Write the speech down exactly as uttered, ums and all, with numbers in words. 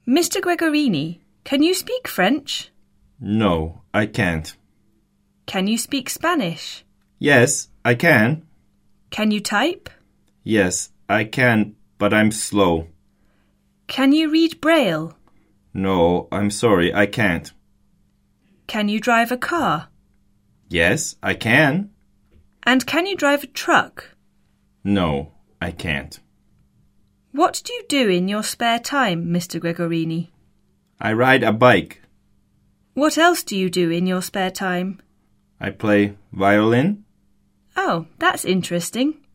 Mister Gregorini, can you speak French? No, I can't. Can you speak Spanish? Yes, I can. Can you type? Yes, I can, but I'm slow. Can you read Braille? No, I'm sorry, I can't. Can you drive a car? Yes, I can. And can you drive a truck? No, I can't. What do you do in your spare time, Mister Gregorini? I ride a bike. What else do you do in your spare time? I play violin. Oh, that's interesting.